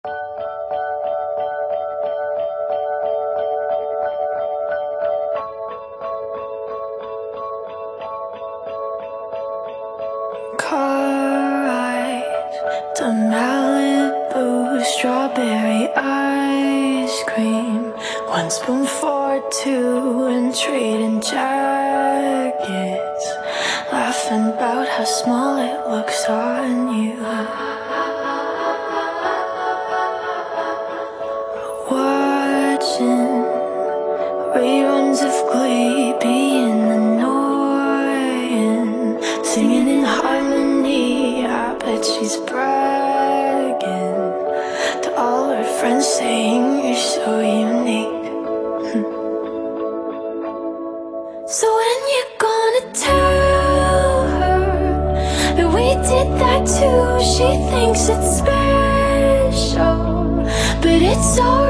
Car ride to Malibu, strawberry ice cream, 1 spoon for 2, and trading jackets, laughing about how small it looks on you. Watching reruns of Glee, being annoying, singing in harmony. I bet she's bragging to all her friends, saying you're so unique. So when you gonna tell her that we did that too? She thinks it's special, but it's all